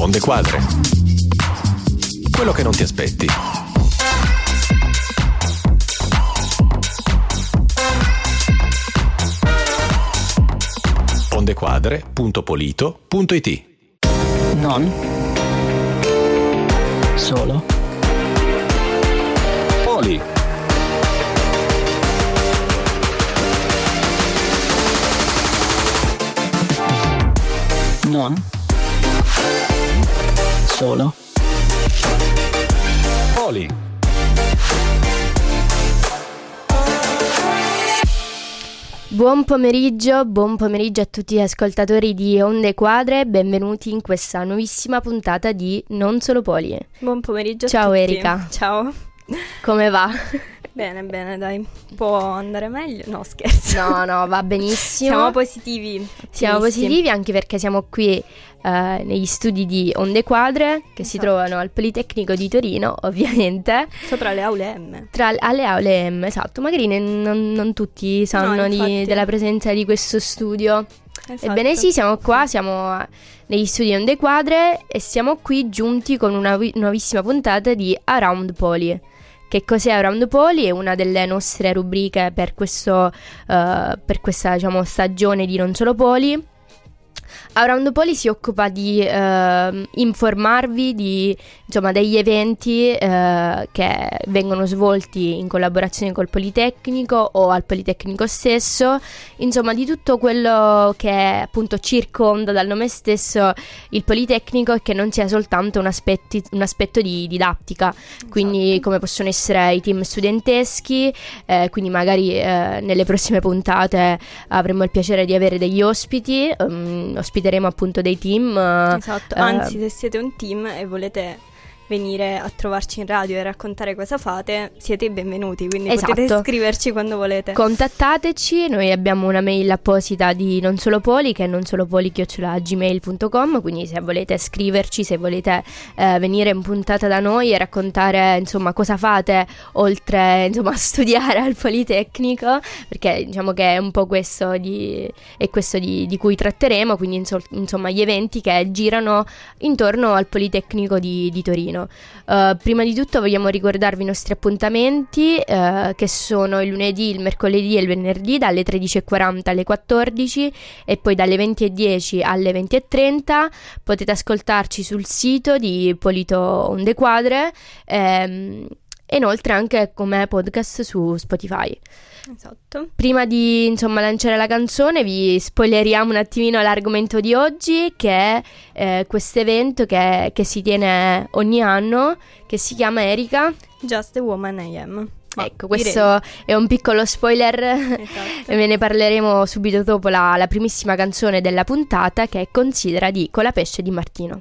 Onde Quadre. Quello che non ti aspetti. ondequadre.polito.it. Non solo Poli. non solo Poli. Buon pomeriggio a tutti gli ascoltatori di Onde Quadre, benvenuti in questa nuovissima puntata di Non Solo Poli. Buon pomeriggio a Ciao tutti. Erika. Ciao. Come va? Bene, dai. Può andare meglio? No, scherzo. No, va benissimo. Siamo positivi. Siamo positivi anche perché siamo qui negli studi di Onde Quadre, che si trovano al Politecnico di Torino, ovviamente. Sopra le aule M. Alle aule M, esatto. Magari non tutti sanno della presenza di questo studio. Esatto. Ebbene sì, siamo qua, siamo negli studi di Onde Quadre e siamo qui giunti con una nuovissima puntata di Around Poli. Che cos'è Around Poli? È una delle nostre rubriche per questa diciamo, stagione di Non Solo Poli. Around Poli si occupa di informarvi degli eventi che vengono svolti in collaborazione col Politecnico o al Politecnico stesso, insomma di tutto quello che appunto circonda dal nome stesso il Politecnico e che non sia soltanto un aspetto di didattica, quindi come possono essere i team studenteschi, quindi magari nelle prossime puntate avremo il piacere di avere degli ospiti, ospiteremo appunto dei team. Esatto, anzi se siete un team e volete venire a trovarci in radio e raccontare cosa fate, siete benvenuti, quindi potete scriverci quando volete. Contattateci, noi abbiamo una mail apposita di Non Solo Poli, che è nonsolopoli@gmail.com, quindi se volete scriverci, se volete venire in puntata da noi e raccontare insomma cosa fate oltre insomma a studiare al Politecnico, perché diciamo che è un po' questo di cui tratteremo, quindi insomma gli eventi che girano intorno al Politecnico di Torino. Prima di tutto vogliamo ricordarvi i nostri appuntamenti che sono il lunedì, il mercoledì e il venerdì dalle 13:40 alle 14 e poi dalle 20:10 alle 20:30. Potete ascoltarci sul sito di Polito Onde Quadre e inoltre anche come podcast su Spotify. Esatto. Prima di lanciare la canzone vi spoileriamo un attimino l'argomento di oggi, che è questo evento che si tiene ogni anno, che si chiama, Erika? Just the Woman I Am. Ecco, questo è un piccolo spoiler. Esatto. E ve ne parleremo subito dopo la primissima canzone della puntata, che è Considera di Colapesce di Martino.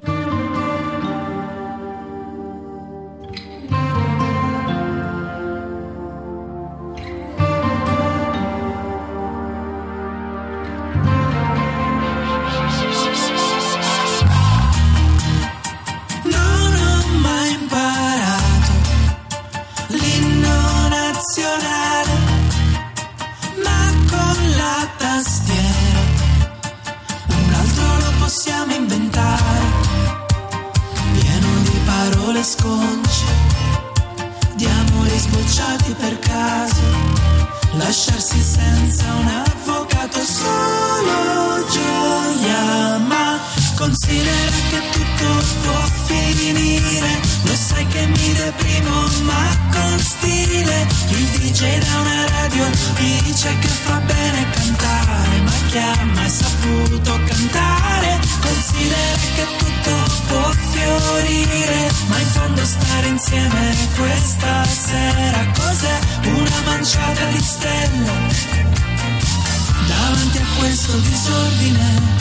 Ma con la tastiera un altro lo possiamo inventare, pieno di parole sconce, di amori sbocciati per caso, lasciarsi senza un avvocato, solo gioia. Ma considera che tutto può finire, lo sai che mi deprimo ma con stile. Il DJ da una radio mi dice che fa bene cantare, ma chi ha mai saputo cantare? Considera che tutto può fiorire, ma in fondo stare insieme questa sera cos'è? Una manciata di stelle davanti a questo disordine.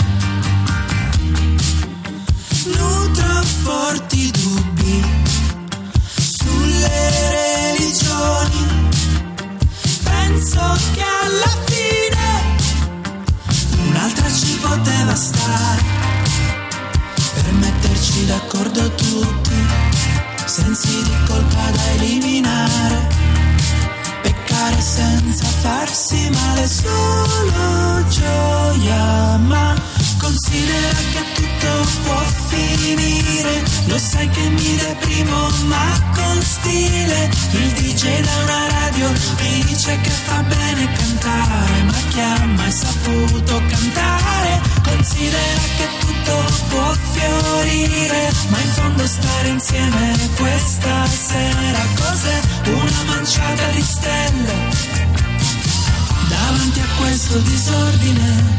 Nutro forti dubbi sulle religioni, penso che alla fine un'altra ci poteva stare, per metterci d'accordo tutti, sensi di colpa da eliminare, peccare senza farsi male, solo gioia. Ma considera che tutto può finire, lo sai che mi deprimo ma con stile. Il DJ da una radio mi dice che fa bene cantare, ma chi ha mai saputo cantare? Considera che tutto può fiorire, ma in fondo stare insieme questa sera cos'è? Una manciata di stelle davanti a questo disordine.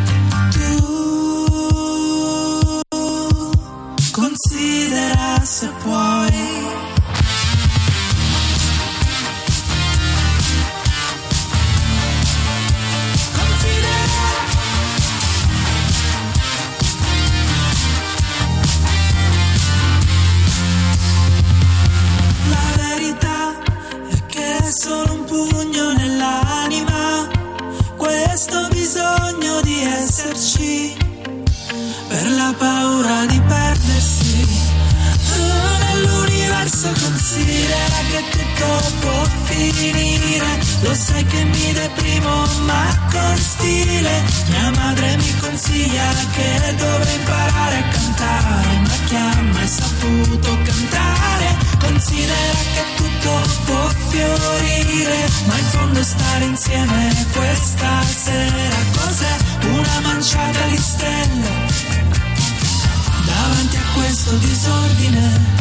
Considera se puoi. La verità è che è solo un pugno nell'anima, questo bisogno di esserci, per la paura di perdersi nell'universo. Considera che tutto può finire, lo sai che mi deprimo ma con stile. Mia madre mi consiglia che dovrei imparare a cantare, ma chi ha mai saputo cantare? Considera che tutto può fiorire, ma in fondo stare insieme questa sera cos'è? Una manciata di stelle davanti a questo disordine.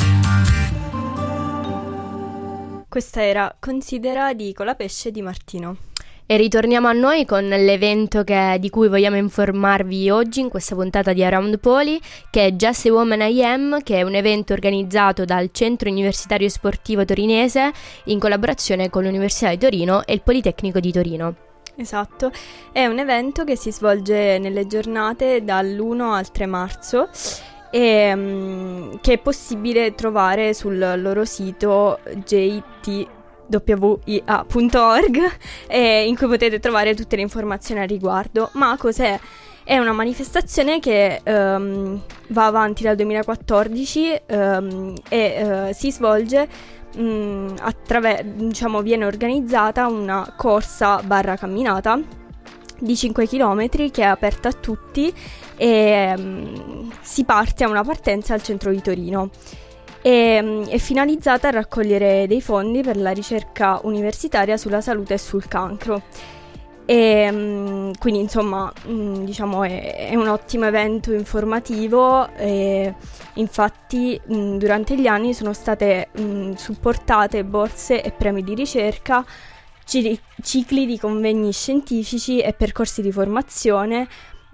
Questa era Considera di Colapesce di Martino. E ritorniamo a noi con l'evento di cui vogliamo informarvi oggi in questa puntata di Around Poli, che è Just a Woman I Am, che è un evento organizzato dal Centro Universitario Sportivo Torinese in collaborazione con l'Università di Torino e il Politecnico di Torino. Esatto, è un evento che si svolge nelle giornate dall'1 al 3 marzo e che è possibile trovare sul loro sito jtwia.org, in cui potete trovare tutte le informazioni al riguardo. Ma cos'è? È una manifestazione che va avanti dal 2014 e si svolge viene organizzata una corsa / camminata di 5 km che è aperta a tutti e si parte a una partenza al centro di Torino. È finalizzata a raccogliere dei fondi per la ricerca universitaria sulla salute e sul cancro. E quindi insomma diciamo è un ottimo evento informativo e infatti durante gli anni sono state supportate borse e premi di ricerca, cicli di convegni scientifici e percorsi di formazione.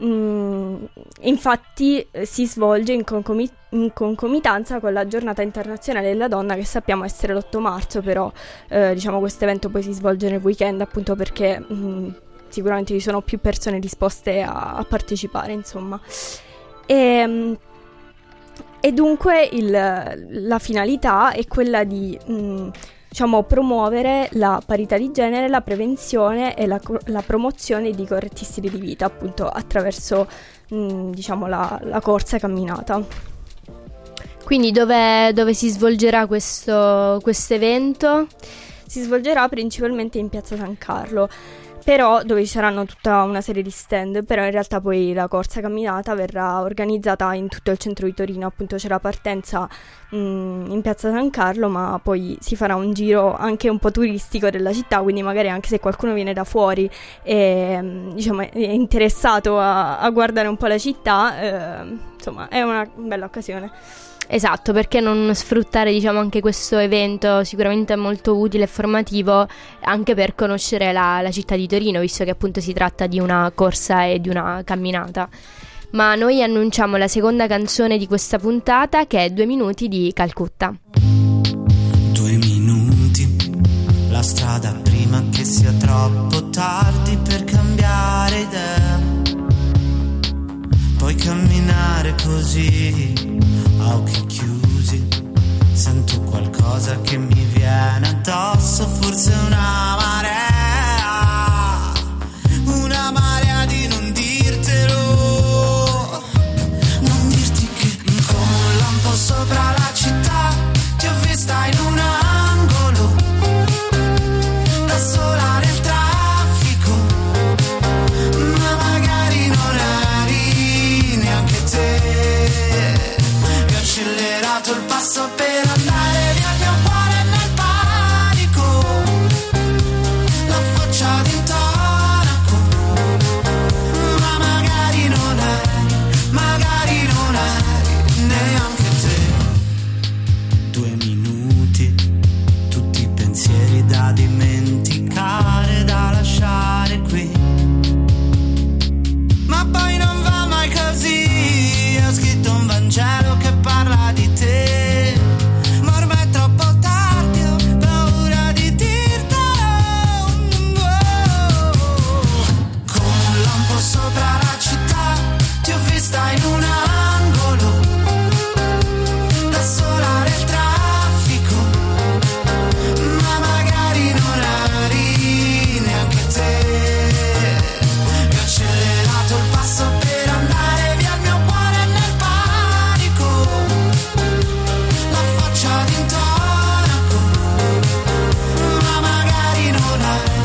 Infatti si svolge in concomitanza con la giornata internazionale della donna, che sappiamo essere l'8 marzo, però diciamo questo evento poi si svolge nel weekend, appunto perché sicuramente ci sono più persone disposte a partecipare, insomma. E dunque la finalità è quella di promuovere la parità di genere, la prevenzione e la promozione di corretti stili di vita, appunto attraverso la corsa camminata. Quindi dove si svolgerà questo evento? Si svolgerà principalmente in Piazza San Carlo, però dove ci saranno tutta una serie di stand, però in realtà poi la corsa camminata verrà organizzata in tutto il centro di Torino. Appunto c'è la partenza in Piazza San Carlo, ma poi si farà un giro anche un po' turistico della città, quindi magari anche se qualcuno viene da fuori e è interessato a guardare un po' la città, insomma è una bella occasione. Esatto, perché non sfruttare anche questo evento sicuramente molto utile e formativo anche per conoscere la città di Torino, visto che appunto si tratta di una corsa e di una camminata. Ma noi annunciamo la seconda canzone di questa puntata, che è 2 minuti di Calcutta. 2 minuti, la strada prima che sia troppo tardi per cambiare idea, puoi camminare così a occhi chiusi, sento qualcosa che mi viene addosso, forse una marea di non dirtelo, non dirti che come un lampo sopra la città ti ho vista in un angolo, da sola nel traffico, ma magari non eri neanche te. neanche te. 2 minuti, tutti i pensieri da dimenticare, da lasciare qui. Ma poi non va mai così. Ho scritto un Vangelo che parla di te, ma ormai è troppo tardi, ho paura di dirtelo. Con un lampo sopra la città ti ho vista in un angolo, da sola nel traffico, ma magari non eri neanche te. Ho accelerato il passo per andare via, il mio cuore nel panico, la faccia d'intonaco, ma magari non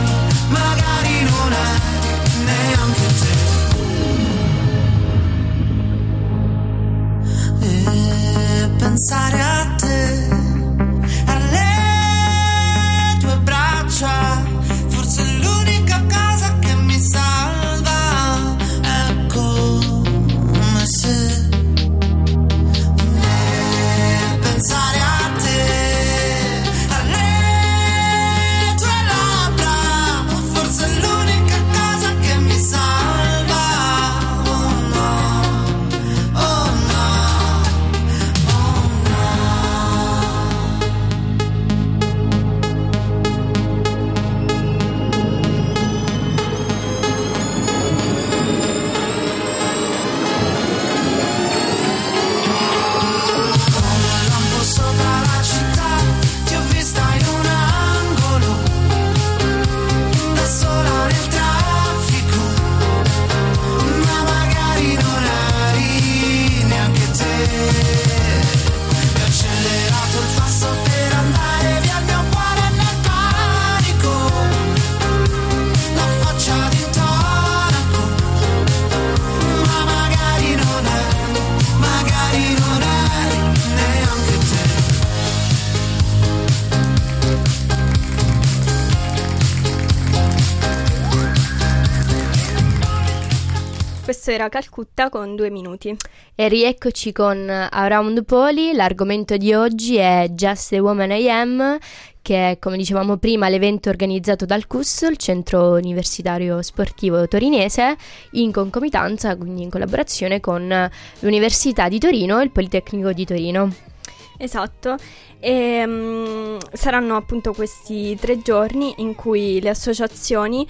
eri neanche te. E pensare a te, alle tue braccia, forse è l'unica cosa che mi salva. È come se pensare a te, alle tue labbra, forse è l'unica cosa che mi salva. Oh no, oh no, oh no. Con un lampo sopra la città ti ho vista in un angolo, da sola nel traffico, ma magari non eri neanche te. Ho accelerato il passo per andare via, il mio cuore nel panico, la faccia d'intonaco, ma magari non eri neanche te. Questo era Calcutta con 2 minuti. E rieccoci con Around Poli. L'argomento di oggi è Just the Woman I Am, che è, come dicevamo prima, l'evento organizzato dal CUS, il Centro Universitario Sportivo Torinese, in concomitanza, quindi in collaborazione con l'Università di Torino e il Politecnico di Torino. Esatto, e saranno appunto questi 3 giorni in cui le associazioni,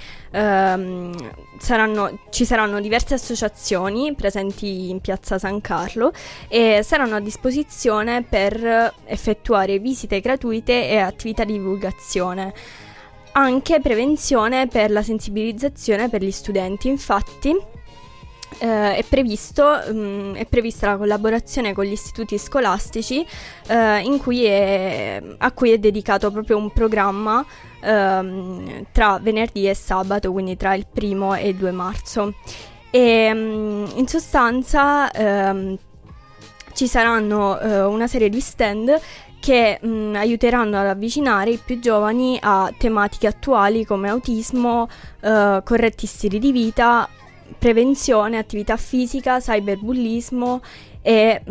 ci saranno diverse associazioni presenti in piazza San Carlo e saranno a disposizione per effettuare visite gratuite e attività di divulgazione. Anche prevenzione per la sensibilizzazione per gli studenti. Infatti è prevista la collaborazione con gli istituti scolastici, a cui è dedicato proprio un programma tra venerdì e sabato, quindi tra il 1° e il 2 marzo. E in sostanza ci saranno una serie di stand che aiuteranno ad avvicinare i più giovani a tematiche attuali come autismo, corretti stili di vita, prevenzione, attività fisica, cyberbullismo e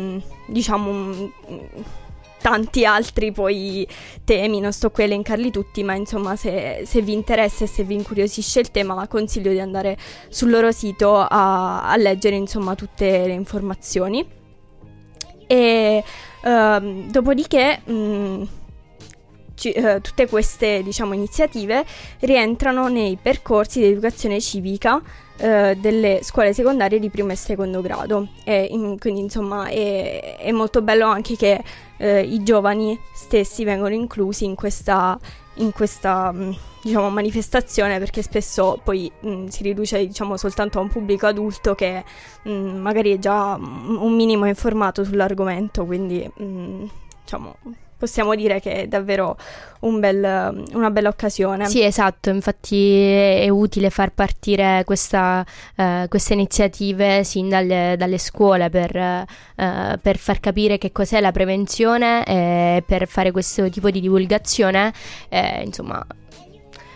tanti altri poi temi. Non sto qui a elencarli tutti, ma insomma se vi interessa e se vi incuriosisce il tema, consiglio di andare sul loro sito a leggere insomma tutte le informazioni. E dopodiché tutte queste iniziative rientrano nei percorsi di educazione civica delle scuole secondarie di primo e secondo grado, quindi insomma è molto bello anche che i giovani stessi vengono inclusi in questa manifestazione, perché spesso poi si riduce soltanto a un pubblico adulto che magari è già un minimo informato sull'argomento, quindi possiamo dire che è davvero una bella occasione. Sì, esatto, infatti è utile far partire queste iniziative sin dalle scuole per far capire che cos'è la prevenzione e per fare questo tipo di divulgazione, insomma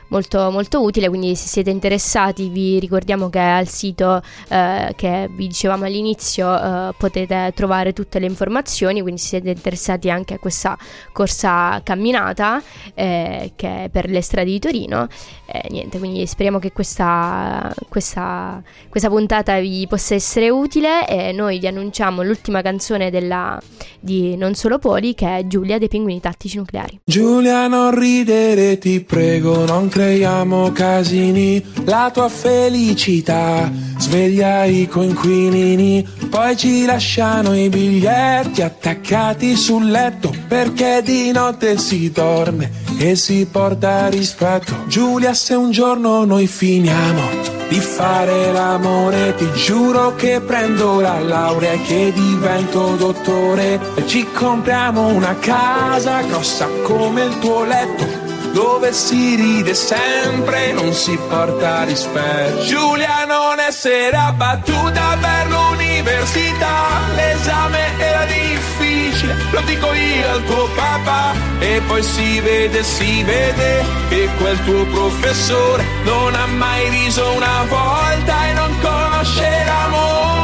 molto, molto utile. Quindi se siete interessati vi ricordiamo che al sito che vi dicevamo all'inizio potete trovare tutte le informazioni, quindi se siete interessati anche a questa corsa camminata che è per le strade di Torino, niente, quindi speriamo che questa puntata vi possa essere utile, e noi vi annunciamo l'ultima canzone di Non Solo Poli, che è Giulia dei Pinguini Tattici Nucleari. Giulia, non ridere, ti prego, non creiamo casini, la tua felicità sveglia i coinquilini, poi ci lasciano i biglietti attaccati sul letto, perché di notte si dorme e si porta rispetto. Giulia, se un giorno noi finiamo di fare l'amore, ti giuro che prendo la laurea e che divento dottore, e ci compriamo una casa grossa come il tuo letto, dove si ride sempre e non si porta rispetto. Giulia, non essere abbattuta per l'università, l'esame era difficile, lo dico io al tuo papà, e poi si vede che quel tuo professore non ha mai riso una volta e non conosce l'amore.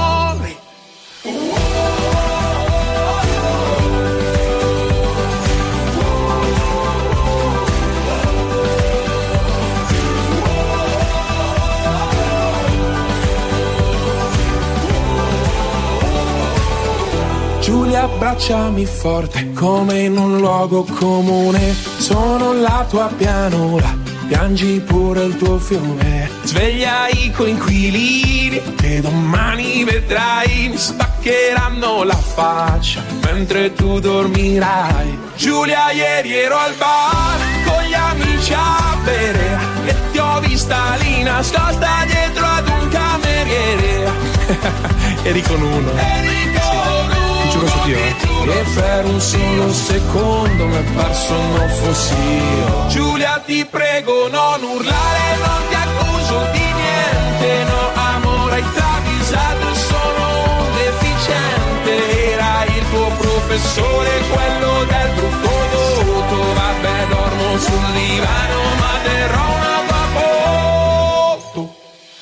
Giulia, abbracciami forte come in un luogo comune, sono la tua pianura, piangi pure il tuo fiume, sveglia i coinquilini che domani vedrai mi spaccheranno la faccia mentre tu dormirai. Giulia, ieri ero al bar con gli amici a bere e ti ho vista lì nascosta dietro ad un cameriere. Eri con uno. Ti giuro su Dio, e per un solo secondo mi è parso non fossi io. Giulia, ti prego non urlare, non ti accuso di niente, no amore, hai travisato, sono un deficiente. Era il tuo professore, quello del gruppo voto, vabbè dormo sul divano ma terrò una vapoto.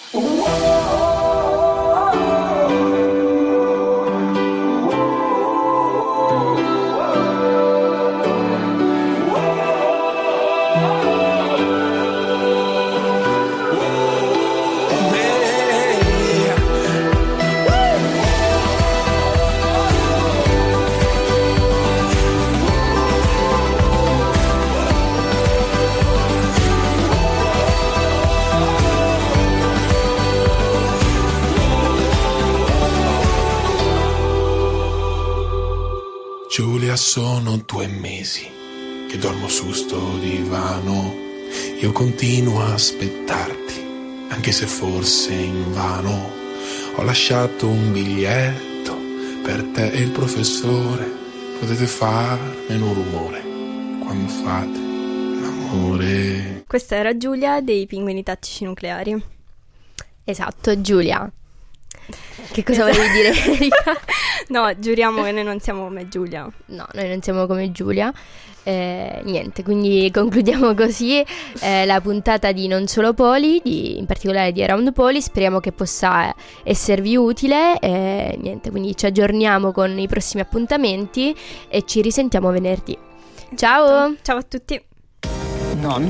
Giulia, sono 2 mesi che dormo su sto divano, io continuo a aspettarti, anche se forse invano. Ho lasciato un biglietto per te e il professore, potete fare meno rumore quando fate l'amore. Questa era Giulia dei Pinguini Tattici Nucleari. Esatto, Giulia. Che cosa volevi dire, Erika? No, giuriamo che noi non siamo come Giulia. No, noi non siamo come Giulia. Niente, quindi concludiamo così la puntata di Non Solo Poli, in particolare di Around Poli. Speriamo che possa esservi utile. Niente, quindi ci aggiorniamo con i prossimi appuntamenti e ci risentiamo venerdì. Ciao! Ciao a tutti! Non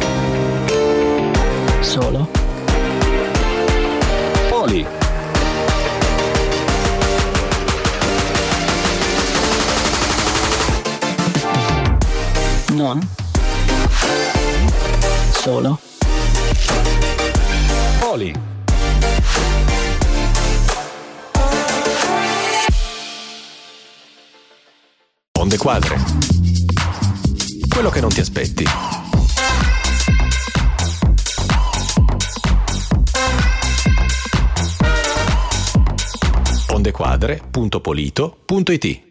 Solo Poli. Non Solo Poli. Onde Quadre. Quello che non ti aspetti. Ondequadre.polito.it